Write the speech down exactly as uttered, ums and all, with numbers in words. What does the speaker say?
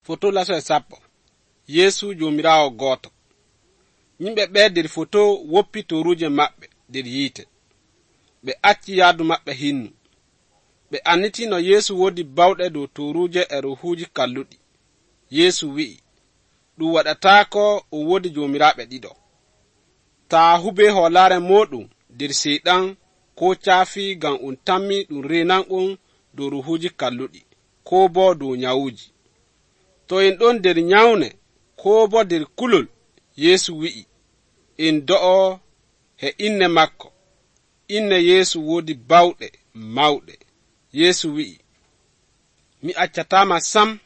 Foto laso e sappo. Yesu jomirawo goto. Yimɓe ɓe der foto woppi toruje maɓɓe der yiite. Ɓe acci yaadu maɓɓe hinnu. Ɓe annitino Yesu wodi bawɗe dow toruje e ruhuji kalluɗi. Yesu wi'i, ɗum waɗataako o wodi jomiraɓe ɗiɗo. Taa hube hoolare moɗum der seyɗan ko caafi gam on tammi ɗum renan on dow ruhuji kalluɗi ko bo dow nyawuji. To en ɗon der nyawne ko bo der kulol, Yesu wi'i en do'o he inne makko. Inne Yesu wodi bawɗe mawɗe. Yesu wi'i, mi accatama sam